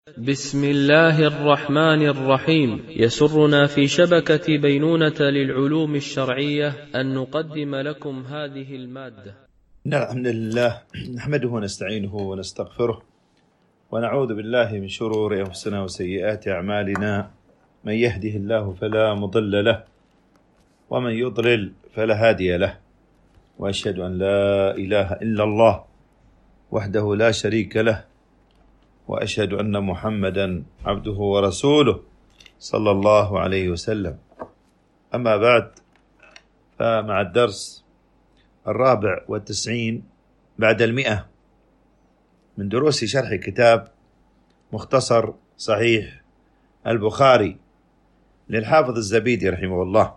بسم الله الرحمن الرحيم. يسرنا في شبكة بينونة للعلوم الشرعية أن نقدم لكم هذه المادة. الحمد لله نحمده ونستعينه ونستغفره ونعوذ بالله من شرور أنفسنا وسيئات أعمالنا. من يهده الله فلا مضل له ومن يضلل فلا هادي له، وأشهد أن لا إله إلا الله وحده لا شريك له، وأشهد أن محمدا عبده ورسوله صلى الله عليه وسلم. أما بعد، فمع الدرس 94 بعد 100 من دروس شرح كتاب مختصر صحيح البخاري للحافظ الزبيدي رحمه الله،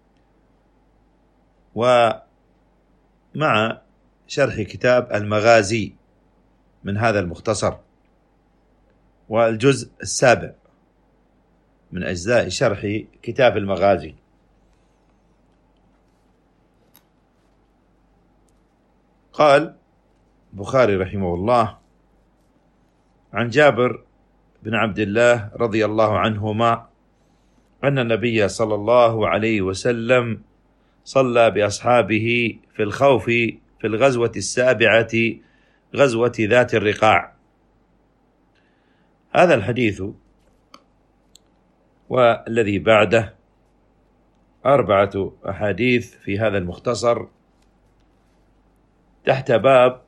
ومع شرح كتاب المغازي من هذا المختصر، والجزء 7 من أجزاء شرح كتاب المغازي. قال البخاري رحمه الله: عن جابر بن عبد الله رضي الله عنهما أن النبي صلى الله عليه وسلم صلى بأصحابه في الخوف في الغزوة 7 غزوة ذات الرقاع. هذا الحديث والذي بعده 4 أحاديث في هذا المختصر تحت باب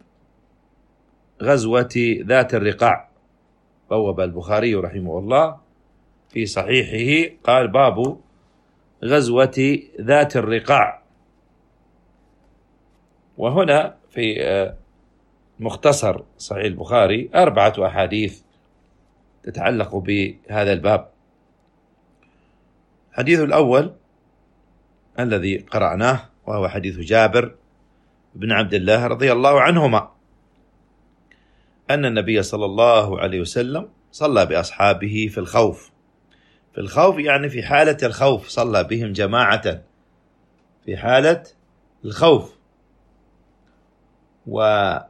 غزوة ذات الرقاع. بوب البخاري رحمه الله في صحيحه قال: باب غزوة ذات الرقاع. وهنا في مختصر صحيح البخاري 4 أحاديث تتعلق بهذا الباب. الحديث الأول الذي قرأناه وهو حديث جابر بن عبد الله رضي الله عنهما أن النبي صلى الله عليه وسلم صلى بأصحابه في الخوف. في الخوف يعني في حالة الخوف، صلى بهم جماعة في حالة الخوف. وزاد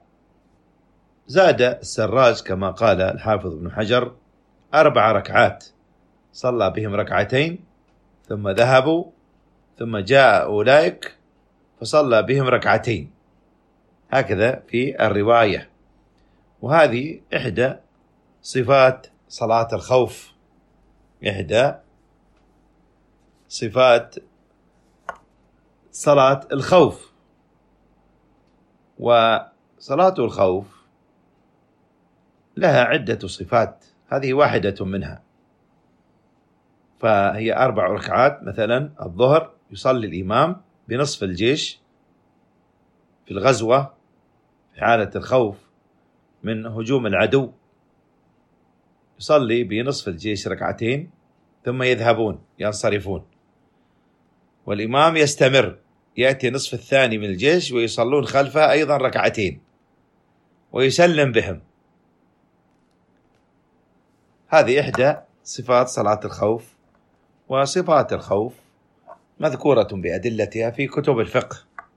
السراج كما قال الحافظ ابن حجر 4 ركعات، صلى بهم 2 ثم ذهبوا ثم جاء أولئك فصلى بهم 2، هكذا في الرواية. وهذه إحدى صفات صلاة الخوف، إحدى صفات صلاة الخوف. وصلاة الخوف لها عدة صفات، هذه واحدة منها. فهي 4 ركعات. مثلا الظهر يصلي الإمام بنصف الجيش في الغزوة في حالة الخوف من هجوم العدو، يصلي بنصف الجيش 2 ثم يذهبون ينصرفون، والإمام يستمر، يأتي نصف الثاني من الجيش ويصلون خلفه أيضا 2 ويسلم بهم. هذه إحدى صفات صلاة الخوف. وصفات الخوف مذكورة بأدلتها في كتب الفقه.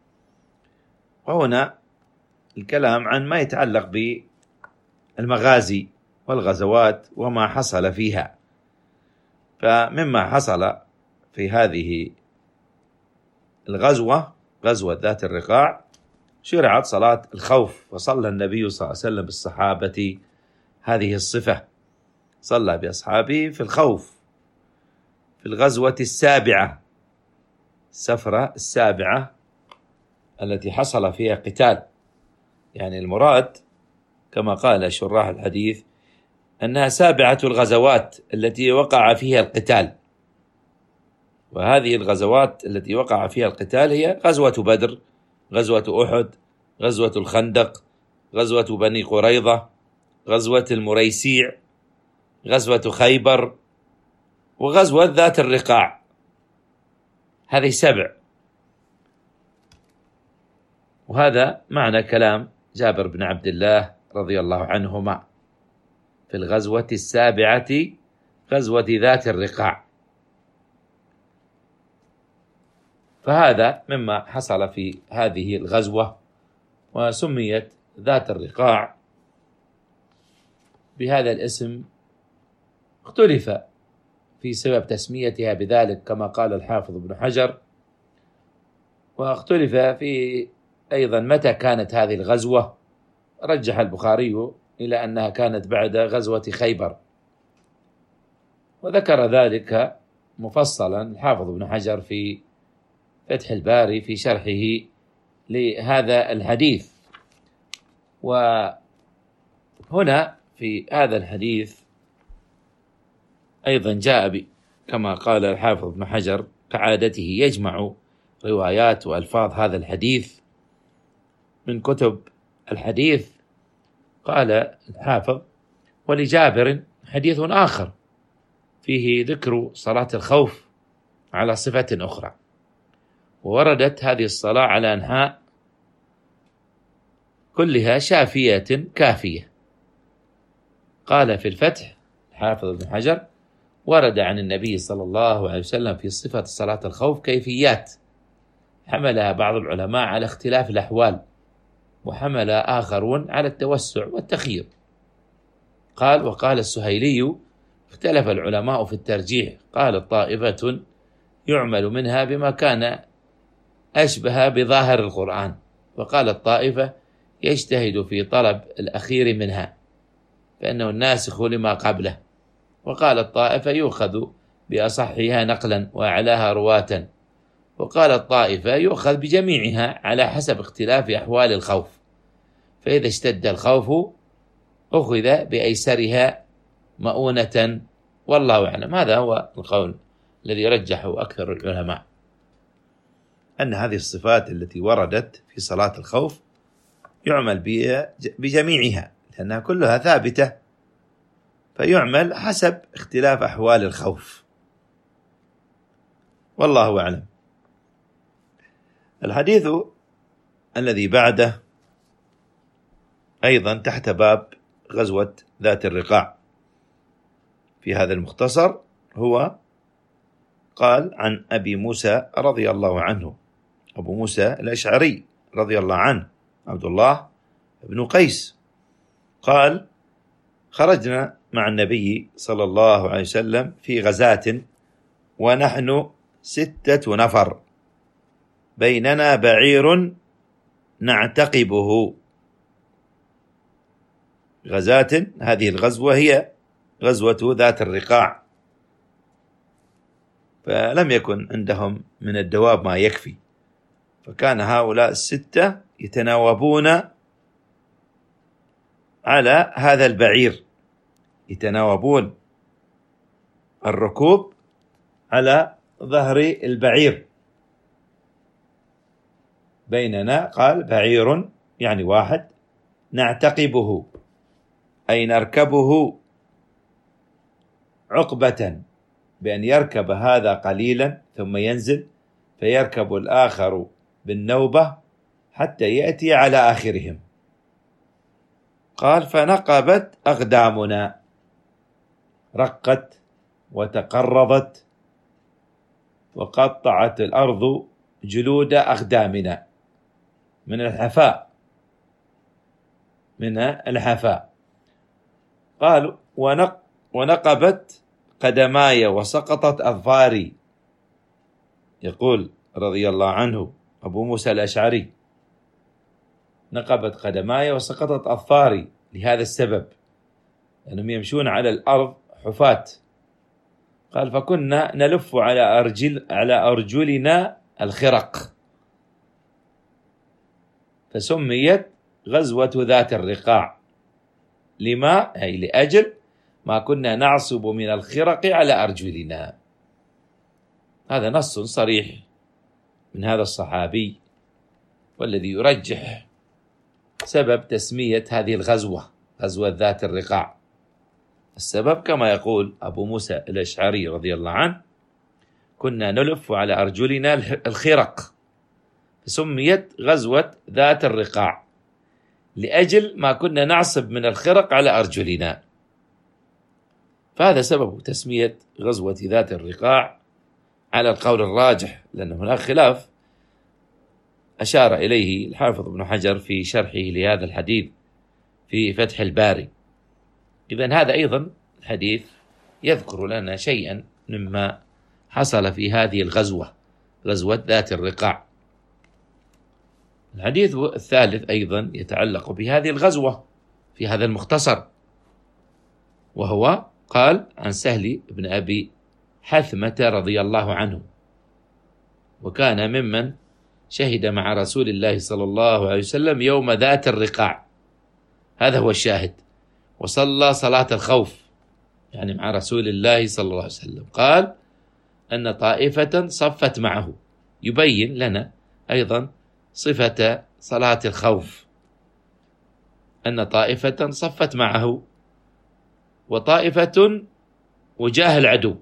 وهنا الكلام عن ما يتعلق بالمغازي والغزوات وما حصل فيها. فمما حصل في هذه الغزوة، غزوة ذات الرقاع، شرعت صلاة الخوف، وصلى النبي صلى الله عليه وسلم بالصحابة هذه الصفة، صلى بأصحابه في الخوف في الغزوة 7، السفرة 7 التي حصل فيها قتال. يعني المراد كما قال شراح الحديث أنها 7 الغزوات التي وقع فيها القتال. وهذه الغزوات التي وقع فيها القتال هي غزوة بدر، غزوة أحد، غزوة الخندق، غزوة بني قريظة، غزوة المريسيع، غزوة خيبر، وغزوة ذات الرقاع. هذه 7. وهذا معنى كلام جابر بن عبد الله رضي الله عنهما في الغزوة 7 غزوة ذات الرقاع. فهذا مما حصل في هذه الغزوة، وسميت ذات الرقاع بهذا الاسم اختلف في سبب تسميتها بذلك كما قال الحافظ ابن حجر، واختلف في أيضا متى كانت هذه الغزوة. رجح البخاري إلى أنها كانت بعد غزوة خيبر، وذكر ذلك مفصلا الحافظ ابن حجر في فتح الباري في شرحه لهذا الحديث. وهنا في هذا الحديث أيضا جاء كما قال الحافظ ابن حجر كعادته يجمع روايات وألفاظ هذا الحديث من كتب الحديث. قال الحافظ: ولجابر حديث آخر فيه ذكر صلاة الخوف على صفة أخرى، ووردت هذه الصلاة على أنحاء كلها شافية كافية. قال في الفتح الحافظ ابن حجر: ورد عن النبي صلى الله عليه وسلم في صفة صلاة الخوف كيفيات حملها بعض العلماء على اختلاف الأحوال، وحمل آخرون على التوسع والتخيير. قال: وقال السهيلي: اختلف العلماء في الترجيح، قال طائفة يعمل منها بما كان أشبه بظاهر القرآن، وقال الطائفة يجتهد في طلب الأخير منها فإنه الناسخ لما قبله، وقال الطائفة يؤخذ بأصحها نقلا وأعلاها رواة، وقال الطائفة يؤخذ بجميعها على حسب اختلاف أحوال الخوف، فإذا اشتد الخوف أخذ بأيسرها مؤونة، والله أعلم. هذا هو القول الذي رجحه أكثر العلماء، أن هذه الصفات التي وردت في صلاة الخوف يعمل بجميعها لأنها كلها ثابتة، فيعمل حسب اختلاف أحوال الخوف، والله أعلم. الحديث الذي بعده أيضا تحت باب غزوة ذات الرقاع في هذا المختصر، هو قال عن أبي موسى رضي الله عنه، أبو موسى الأشعري رضي الله عنه عبد الله بن قيس، قال: خرجنا مع النبي صلى الله عليه وسلم في غزاة ونحن 6 نفر، بيننا بعير نعتقبه. غزاة، هذه الغزوة هي غزوة ذات الرقاع، فلم يكن عندهم من الدواب ما يكفي، فكان هؤلاء 6 يتناوبون على هذا البعير، يتناوبون الركوب على ظهر البعير. بيننا، قال بعير يعني واحد، نعتقبه أي نركبه عقبة، بأن يركب هذا قليلا ثم ينزل فيركب الآخر بالنوبة حتى يأتي على آخرهم. قال: فنقبت أقدامنا، رقت وتقرضت وقطعت الأرض جلود أقدامنا من الحفاء، من الحفاء. قال: ونقبت قدماي وسقطت أظفاري. يقول رضي الله عنه أبو موسى الأشعري: نقبت قدماي وسقطت أظفاري، لهذا السبب أنهم يمشون على الأرض حفاة. قال: فكنا نلف على أرجلنا الخرق، فسميت غزوة ذات الرقاع، لما أي لأجل ما كنا نعصب من الخرق على أرجلنا. هذا نص صريح من هذا الصحابي، والذي يرجح سبب تسمية هذه الغزوة غزوة ذات الرقاع. السبب كما يقول أبو موسى الأشعري رضي الله عنه: كنا نلف على أرجلنا الخرق، فسميت غزوة ذات الرقاع لأجل ما كنا نعصب من الخرق على أرجلنا. فهذا سبب تسمية غزوة ذات الرقاع على القول الراجح، لأن هناك خلاف أشار إليه الحافظ ابن حجر في شرحه لهذا الحديث في فتح الباري. إذن هذا أيضا حديث يذكر لنا شيئا مما حصل في هذه الغزوة، غزوة ذات الرقاع. الحديث الثالث أيضا يتعلق بهذه الغزوة في هذا المختصر، وهو قال عن سهل بن أبي حثمة رضي الله عنه، وكان ممن شهد مع رسول الله صلى الله عليه وسلم يوم ذات الرقاع، هذا هو الشاهد، وصلى صلاة الخوف يعني مع رسول الله صلى الله عليه وسلم. قال أن طائفة صفت معه، يبين لنا أيضا صفة صلاة الخوف، أن طائفة صفت معه وطائفة وجاه العدو،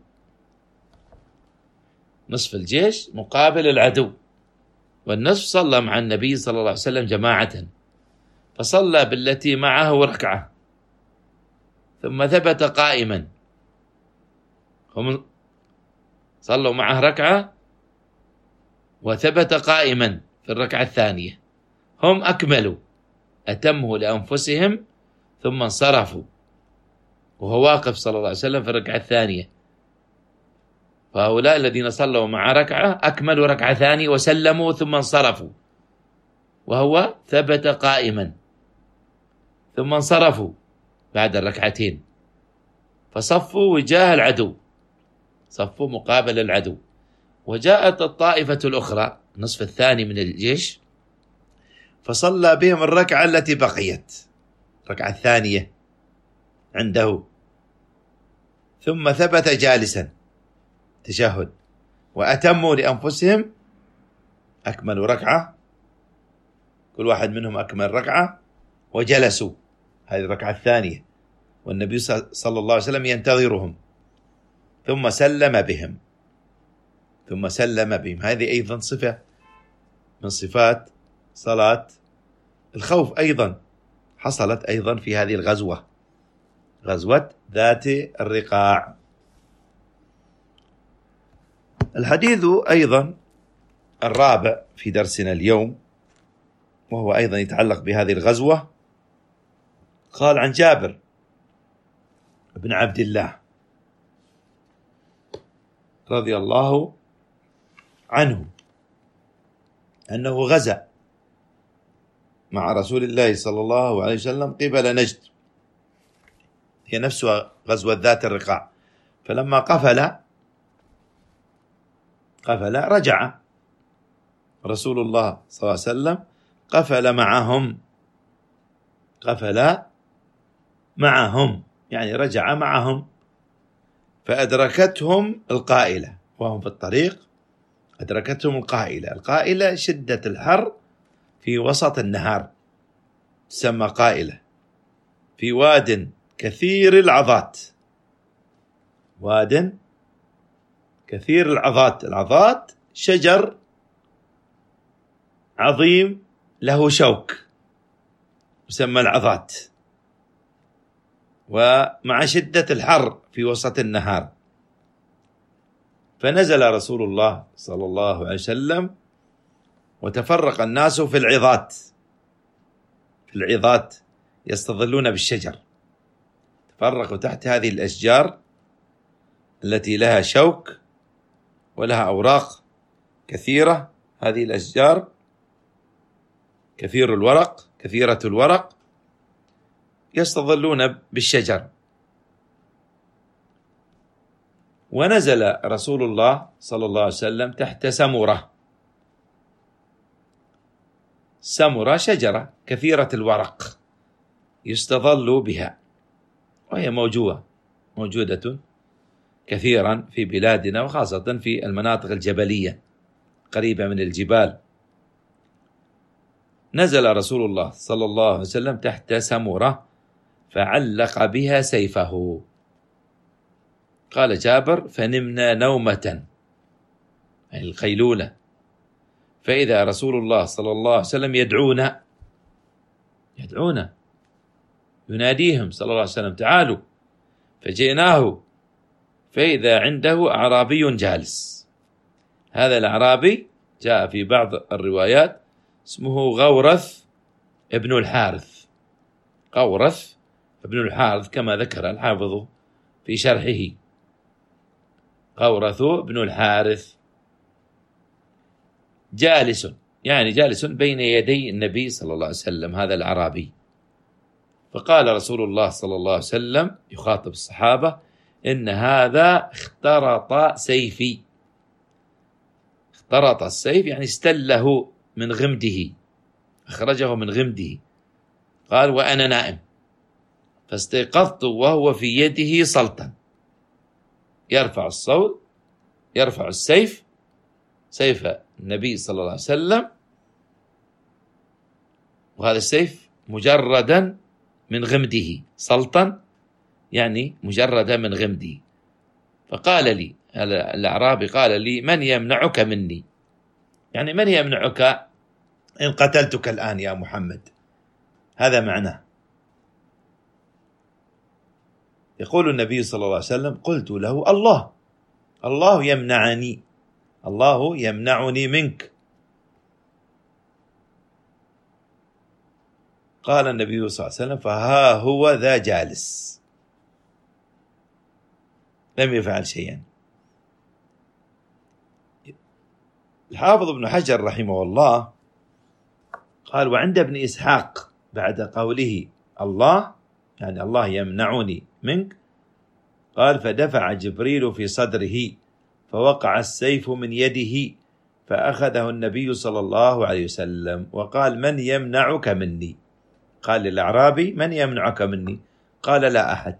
نصف الجيش مقابل العدو، والنصف صلى مع النبي صلى الله عليه وسلم جماعة، فصلى بالتي معه ركعة ثم ثبت قائما. هم صلوا معه ركعة وثبت قائما في الركعة الثانية، هم أكملوا أتموا لأنفسهم ثم انصرفوا، وهو واقف صلى الله عليه وسلم في الركعة الثانية. فهؤلاء الذين صلوا مع ركعة أكملوا ركعة ثانية وسلموا ثم انصرفوا، وهو ثبت قائما ثم انصرفوا بعد الركعتين، فصفوا وجاه العدو، صفوا مقابل العدو. وجاءت الطائفة الأخرى النصف الثاني من الجيش فصلى بهم الركعة التي بقيت، الركعة الثانية عنده، ثم ثبت جالسا تشهد، وأتموا لأنفسهم، أكملوا ركعة، كل واحد منهم أكمل ركعة وجلسوا، هذه الركعة الثانية، والنبي صلى الله عليه وسلم ينتظرهم، ثم سلم بهم، ثم سلم بهم. هذه أيضا صفة من صفات صلاة الخوف، أيضا حصلت أيضا في هذه الغزوة، غزوة ذات الرقاع. الحديث أيضا الرابع في درسنا اليوم، وهو أيضا يتعلق بهذه الغزوة. قال عن جابر بن عبد الله رضي الله عنه أنه غزا مع رسول الله صلى الله عليه وسلم قبل نجد، هي نفسها غزوة ذات الرقاع. فلما قفل رجع رسول الله صلى الله عليه وسلم، قفل معهم يعني رجع معهم، فأدركتهم القائلة وهم في الطريق، أدركتهم القائلة شدة الحر في وسط النهار، تسمى قائلة، في واد كثير العظات، واد كثير العظات، العظات شجر عظيم له شوك يسمى العظات، ومع شدة الحر في وسط النهار. فنزل رسول الله صلى الله عليه وسلم وتفرق الناس في العظات يستظلون بالشجر، تفرقوا تحت هذه الأشجار التي لها شوك ولها أوراق كثيرة، هذه الأشجار كثيرة الورق يستظلون بالشجر. ونزل رسول الله صلى الله عليه وسلم تحت سمرة شجرة كثيرة الورق يستظل بها، وهي موجودة كثيرا في بلادنا، وخاصة في المناطق الجبلية قريبة من الجبال. نزل رسول الله صلى الله عليه وسلم تحت سمرة فعلق بها سيفه. قال جابر: فنمنا نومة، يعني القيلولة، فإذا رسول الله صلى الله عليه وسلم يدعونا يناديهم صلى الله عليه وسلم: تعالوا. فجئناه فإذا عنده أعرابي جالس. هذا الأعرابي جاء في بعض الروايات اسمه غورث ابن الحارث كما ذكر الحافظ في شرحه غورث بن الحارث جالس، يعني جالس بين يدي النبي صلى الله عليه وسلم هذا الأعرابي. فقال رسول الله صلى الله عليه وسلم يخاطب الصحابة: إن هذا اخترط سيفي. اخترط السيف يعني استله من غمده، أخرجه من غمده. قال: وأنا نائم فاستيقظت وهو في يده سلطا، يرفع الصوت، يرفع السيف، سيف النبي صلى الله عليه وسلم، وهذا السيف مجردا من غمده، سلطا يعني مجردا من غمده. فقال لي الأعرابي، قال لي: من يمنعك مني؟ يعني من يمنعك إن قتلتك الآن يا محمد؟ هذا معناه. يقول النبي صلى الله عليه وسلم: قلت له: الله يمنعني، الله يمنعني منك. قال النبي صلى الله عليه وسلم: فها هو ذا جالس، لم يفعل شيئا. الحافظ ابن حجر رحمه الله قال: وعند ابن إسحاق بعد قوله الله يعني الله يمنعني منك، قال: فدفع جبريل في صدره فوقع السيف من يده فأخذه النبي صلى الله عليه وسلم وقال: من يمنعك مني؟ قال للأعرابي: من يمنعك مني؟ قال: لا أحد.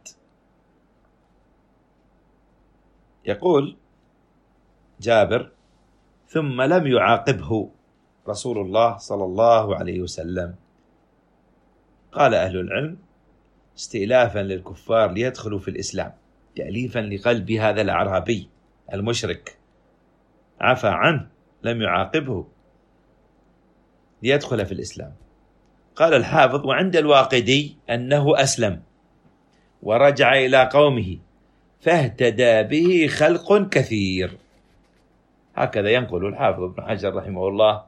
يقول جابر: ثم لم يعاقبه رسول الله صلى الله عليه وسلم. قال أهل العلم: استئلافا للكفار ليدخلوا في الإسلام، تأليفا لقلب هذا الأعرابي المشرك، عفى عنه، لم يعاقبه ليدخل في الإسلام. قال الحافظ: وعند الواقدي أنه أسلم ورجع إلى قومه فاهتدى به خلق كثير. هكذا ينقل الحافظ ابن حجر رحمه الله.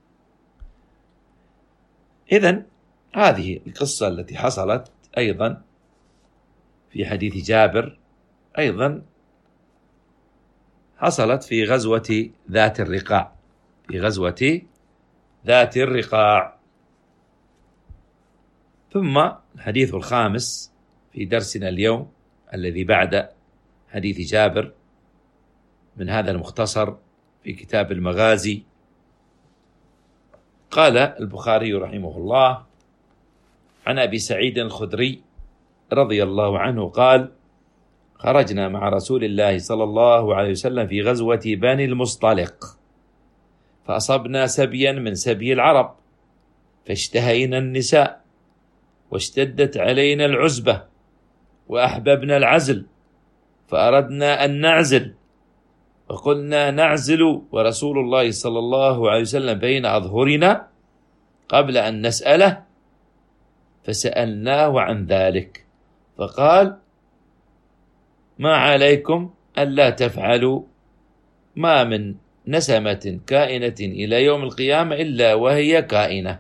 إذن هذه القصة التي حصلت أيضا في حديث جابر أيضا حصلت في غزوة ذات الرقاع، في غزوة ذات الرقاع. ثم الحديث الخامس في درسنا اليوم الذي بعد حديث جابر من هذا المختصر في كتاب المغازي. قال البخاري رحمه الله عن أبي سعيد الخدري رضي الله عنه قال: خرجنا مع رسول الله صلى الله عليه وسلم في غزوة بني المصطلق، فأصبنا سبيا من سبي العرب، فاشتهينا النساء، واشتدت علينا العزبة، وأحببنا العزل، فأردنا أن نعزل، فقلنا نعزل ورسول الله صلى الله عليه وسلم بين أظهرنا قبل أن نسأله، فسألناه عن ذلك فقال: ما عليكم ألا تفعلوا، ما من نسمة كائنة إلى يوم القيامة إلا وهي كائنة،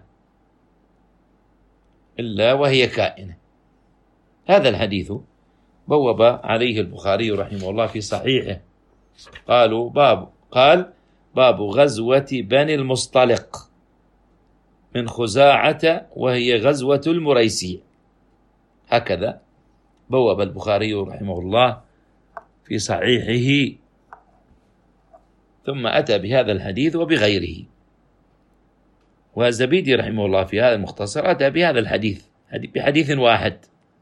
إلا وهي كائنة. هذا الحديث بوب عليه البخاري رحمه الله في صحيحه. قال: باب غزوة بني المصطلق من خزاعة وهي غزوة المريسي. هكذا بوب البخاري رحمه الله في صحيحه، ثم أتى بهذا الحديث وبغيره. والزبيدي رحمه الله في هذا المختصر أتى بهذا الحديث بحديث واحد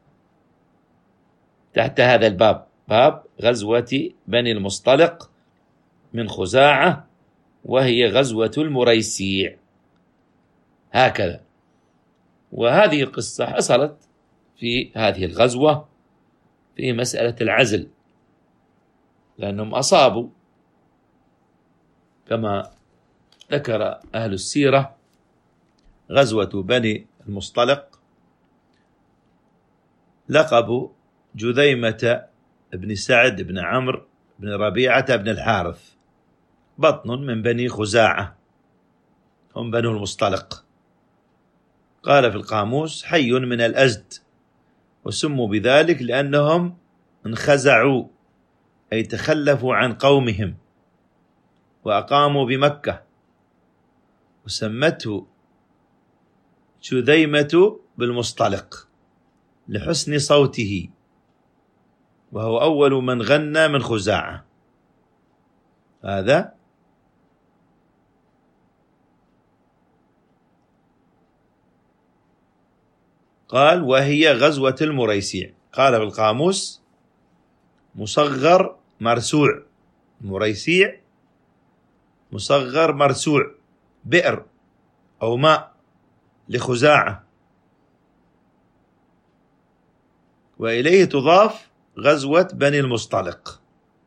تحت هذا الباب، باب غزوة بني المصطلق من خزاعة وهي غزوة المريسيع. هكذا. وهذه القصة حصلت في هذه الغزوة في مسألة العزل، لأنهم أصابوا كما ذكر أهل السيرة غزوة بني المصطلق لقب جذيمة بن سعد بن عمرو بن ربيعة بن الحارث، بطن من بني خزاعة، هم بنو المصطلق. قال في القاموس: حي من الأزد، وسموا بذلك لأنهم انخزعوا، أي تخلفوا عن قومهم وأقاموا بمكة، وسمته جذيمة بالمصطلق لحسن صوته، وهو أول من غنى من خزاعة. هذا قال وهي غزوة المريسيع. قال بالقاموس مصغر مرسوع، مريسيع مصغر مرسوع، بئر أو ماء لخزاعة، وإليه تضاف غزوة بني المصطلق.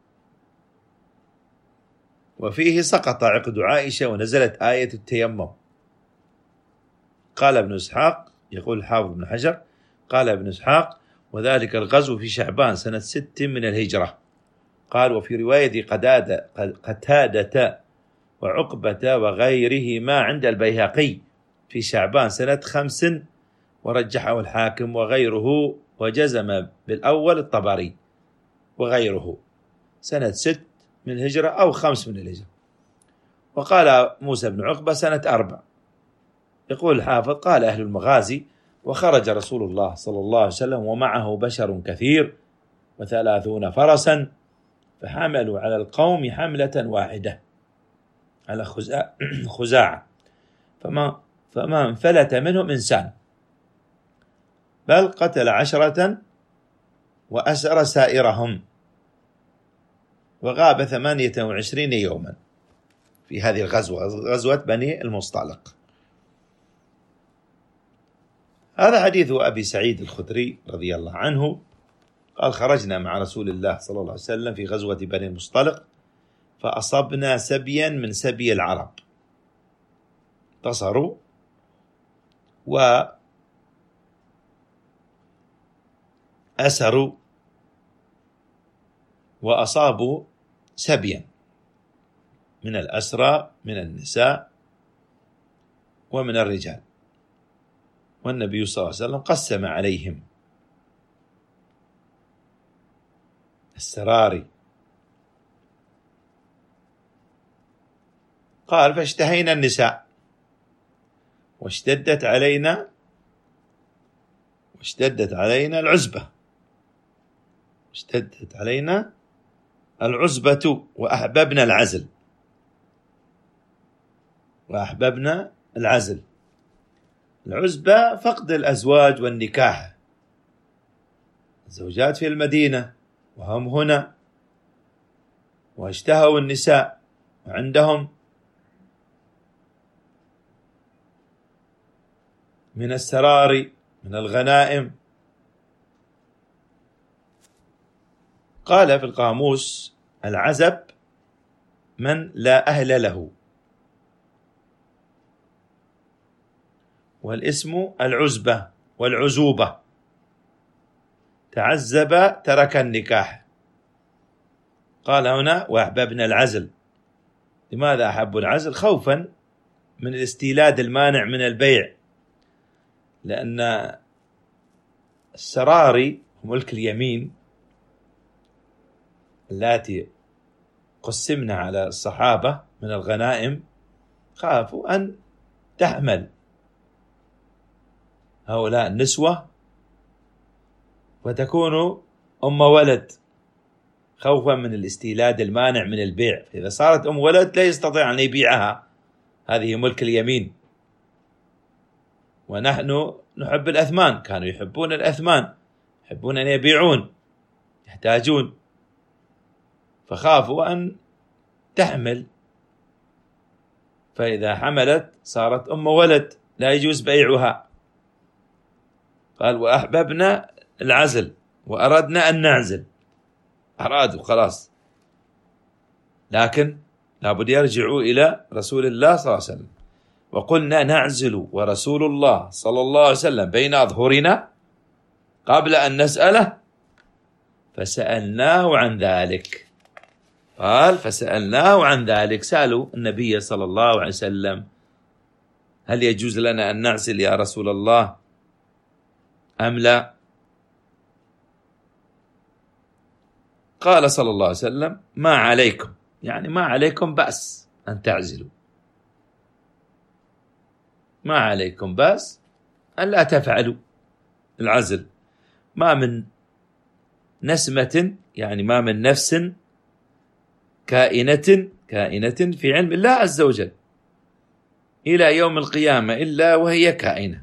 وفيه سقط عقد عائشة ونزلت آية التيمم. قال ابن إسحاق، يقول الحافظ بن حجر، قال ابن إسحاق وذلك الغزو في شعبان سنة 6 من الهجرة. قال وفي رواية قتادة وعقبة وغيرهما عند البيهقي في شعبان سنة 5، ورجحه الحاكم وغيره، وجزم بالأول الطبري وغيره سنة 6 من الهجرة أو 5 من الهجرة. وقال موسى بن عقبة سنة 4. يقول الحافظ قال أهل المغازي وخرج رسول الله صلى الله عليه وسلم ومعه بشر كثير 30 فرسا، فحملوا على القوم حملة واحدة على خزاعة، فما انفلت منهم إنسان، بل قتل 10 وأسر سائرهم، وغاب 28 يوما في هذه الغزوة، غزوة بني المصطلق. هذا حديث أبي سعيد الخدري رضي الله عنه قال خرجنا مع رسول الله صلى الله عليه وسلم في غزوة بني المصطلق، فأصبنا سبيا من سبي العرب، انتصروا وأسروا وأصابوا سبيا من الأسرى من النساء ومن الرجال، والنبي صلى الله عليه وسلم قسم عليهم السراري. قال فاشتهينا النساء واشتدت علينا العزبة، اشتدت علينا العزبة وأحببنا العزل. العزبة فقد الأزواج والنكاح، الزوجات في المدينة وهم هنا، واشتهوا النساء وعندهم من السرار من الغنائم. قال في القاموس العزب من لا أهل له، والاسم العزبة والعزوبة، تعزب ترك النكاح. قال هنا وأحببنا العزل. لماذا أحبوا العزل؟ خوفا من الاستيلاد المانع من البيع، لأن السراري ملك اليمين التي قسمنا على الصحابة من الغنائم، خافوا أن تحمل هؤلاء النسوة وتكون أم ولد، خوفا من الاستيلاد المانع من البيع. إذا صارت أم ولد لا يستطيع أن يبيعها، هذه ملك اليمين. ونحن نحب الأثمان، كانوا يحبون الأثمان، يحبون أن يبيعون، يحتاجون، فخافوا أن تحمل، فإذا حملت صارت أم ولد لا يجوز بيعها. قال وأحببنا العزل وأردنا أن نعزل، أرادوا خلاص، لكن لابد يرجعوا إلى رسول الله صلى الله عليه وسلم. وقلنا نعزل ورسول الله صلى الله عليه وسلم بين أظهرنا قبل أن نسأله، فسألناه عن ذلك. قال فسألناه عن ذلك، سألوا النبي صلى الله عليه وسلم هل يجوز لنا أن نعزل يا رسول الله أم لا؟ قال صلى الله عليه وسلم: ما عليكم، يعني ما عليكم بأس أن تعزلوا، ما عليكم بأس أن لا تفعلوا العزل. ما من نسمة، يعني ما من نفس كائنة في علم الله عز وجل إلى يوم القيامة إلا وهي كائنة،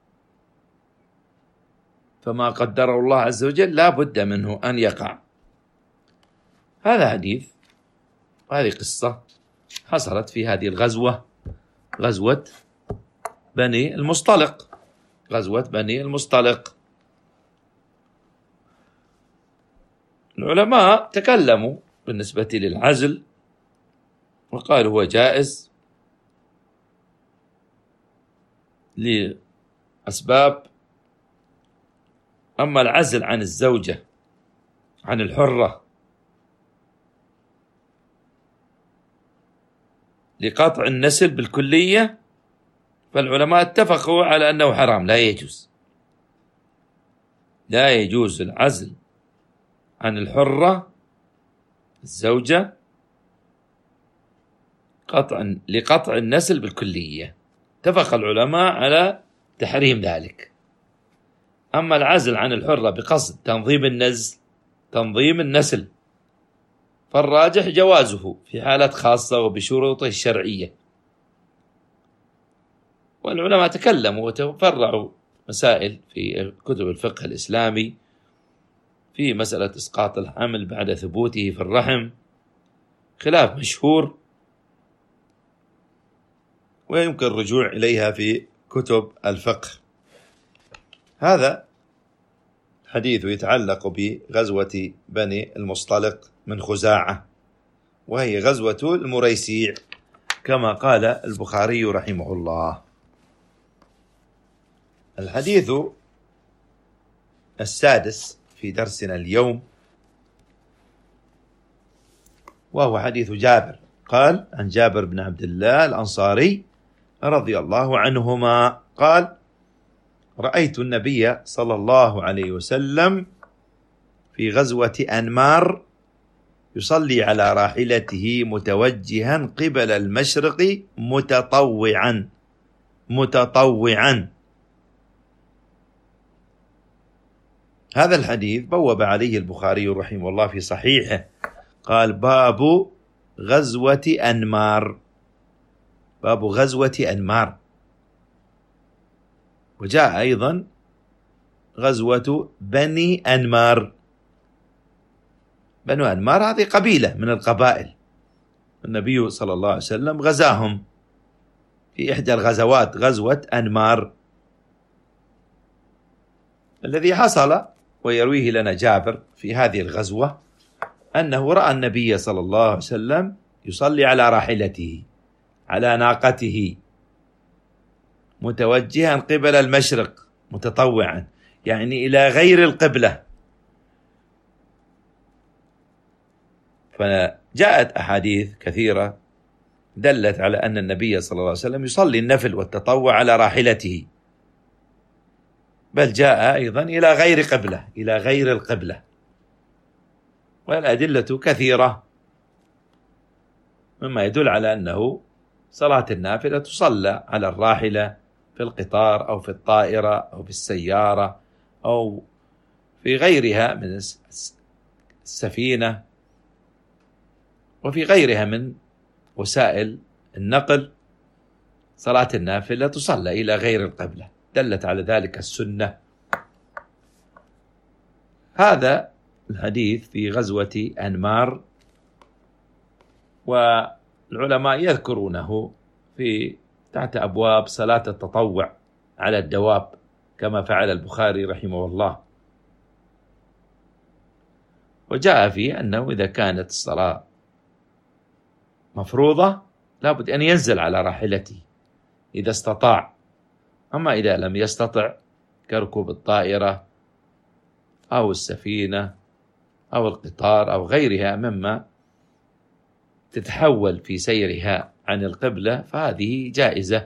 فما قدره الله عز وجل لا بد منه أن يقع. هذا حديث، هذه قصة حصلت في هذه الغزوة، غزوة بني المصطلق، غزوة بني المصطلق. العلماء تكلموا بالنسبة للعزل وقالوا هو جائز لأسباب. أما العزل عن الزوجة، عن الحرة، لقطع النسل بالكلية، فالعلماء اتفقوا على أنه حرام، لا يجوز، لا يجوز العزل عن الزوجة لقطع النسل بالكلية، اتفق العلماء على تحريم ذلك. أما العزل عن الحرة بقصد تنظيم النسل فالراجح جوازه في حالات خاصة وبشروطه الشرعية. والعلماء تكلموا وتفرعوا مسائل في كتب الفقه الإسلامي في مسألة إسقاط الحمل بعد ثبوته في الرحم، خلاف مشهور ويمكن الرجوع إليها في كتب الفقه. هذا حديث يتعلق بغزوة بني المصطلق من خزاعة، وهي غزوة المريسيع كما قال البخاري رحمه الله. الحديث السادس في درسنا اليوم وهو حديث جابر، قال عن جابر بن عبد الله الأنصاري رضي الله عنهما قال: رأيت النبي صلى الله عليه وسلم في غزوة أنمار يصلي على راحلته متوجها قبل المشرق متطوعا. هذا الحديث بوب عليه البخاري رحمه الله في صحيحه، قال: باب غزوة أنمار، باب غزوة أنمار. وجاء أيضا غزوة بني أنمار. بنو أنمار هذه قبيلة من القبائل، النبي صلى الله عليه وسلم غزاهم في إحدى الغزوات، غزوة أنمار. الذي حصل ويرويه لنا جابر في هذه الغزوة أنه رأى النبي صلى الله عليه وسلم يصلي على راحلته، على ناقته، متوجها قبل المشرق متطوعا، يعني إلى غير القبلة. فجاءت أحاديث كثيرة دلت على أن النبي صلى الله عليه وسلم يصلي النفل والتطوع على راحلته، بل جاء أيضا إلى غير قبلة، إلى غير القبلة. والأدلة كثيرة مما يدل على أنه صلاة النافلة تصلى على الراحلة في القطار أو في الطائرة أو في السيارة أو في غيرها من السفينة وفي غيرها من وسائل النقل. صلاة النافلة تصلى إلى غير القبلة، دلت على ذلك السنة. هذا الحديث في غزوة أنمار، والعلماء يذكرونه في تحت أبواب صلاة التطوع على الدواب كما فعل البخاري رحمه الله. وجاء فيه أنه إذا كانت الصلاة مفروضة لابد أن ينزل على راحلته إذا استطاع، أما إذا لم يستطع كركوب الطائرة أو السفينة أو القطار أو غيرها مما تتحول في سيرها عن القبلة، فهذه جائزة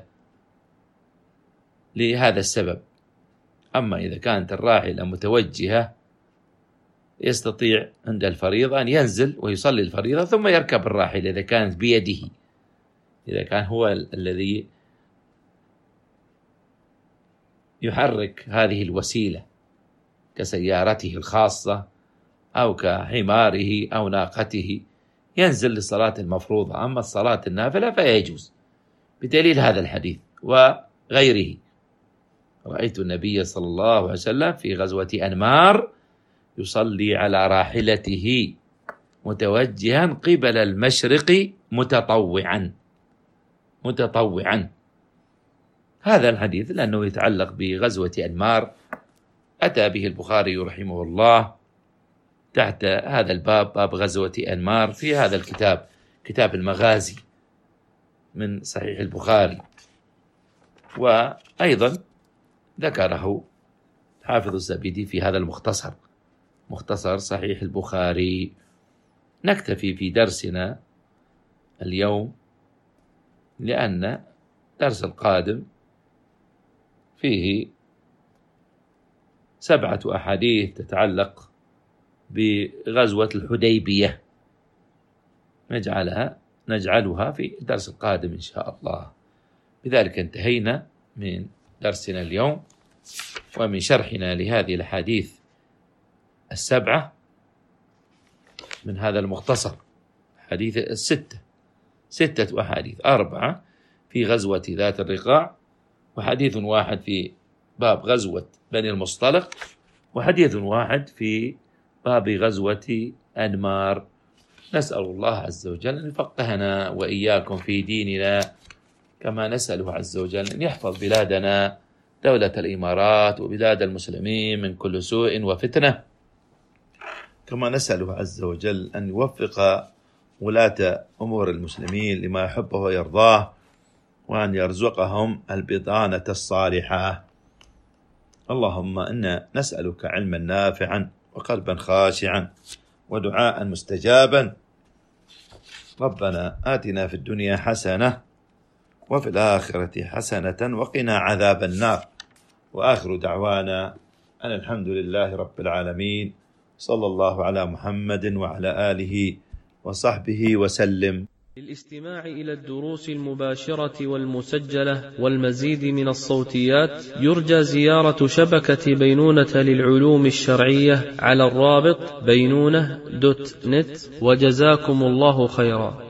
لهذا السبب. أما إذا كانت الراحلة متوجهة يستطيع عند الفريضة أن ينزل ويصلي الفريضة ثم يركب الراحلة إذا كانت بيده، إذا كان هو الذي يحرك هذه الوسيلة كسيارته الخاصة أو كحماره أو ناقته، ينزل للصلاة المفروضة. أما الصلاة النافلة فيجوز بدليل هذا الحديث وغيره. رأيت النبي صلى الله عليه وسلم في غزوة أنمار يصلي على راحلته متوجها قبل المشرق متطوعا. هذا الحديث لأنه يتعلق بغزوة أنمار أتى به البخاري رحمه الله تحت هذا الباب، باب غزوة أنمار، في هذا الكتاب، كتاب المغازي من صحيح البخاري. وأيضا ذكره حافظ الزبيدي في هذا المختصر، مختصر صحيح البخاري. نكتفي في درسنا اليوم لأن درس القادم فيه 7 أحاديث تتعلق بغزوة الحديبية، نجعلها في الدرس القادم إن شاء الله. بذلك انتهينا من درسنا اليوم ومن شرحنا لهذه الأحاديث 7 من هذا المختصر. حديث 6 أحاديث، 4 في غزوة ذات الرقاع، وحديث واحد في باب غزوة بني المصطلق، وحديث واحد في باب غزوة أنمار. نسأل الله عز وجل أن يفقهنا وإياكم في ديننا، كما نسأله عز وجل أن يحفظ بلادنا دولة الإمارات وبلاد المسلمين من كل سوء وفتنة، كما نسأله عز وجل أن يوفق ولاة أمور المسلمين لما يحبه ويرضاه، وأن يرزقهم البطانة الصالحة. اللهم إنا نسألك علما نافعا وقلبا خاشعا ودعاء مستجابا. ربنا آتنا في الدنيا حسنة وفي الآخرة حسنة وقنا عذاب النار. وآخر دعوانا أن الحمد لله رب العالمين، صلى الله على محمد وعلى آله وصحبه وسلم. للاستماع إلى الدروس المباشرة والمسجلة والمزيد من الصوتيات يرجى زيارة شبكة بينونة للعلوم الشرعية على الرابط بينونة.net. وجزاكم الله خيرا.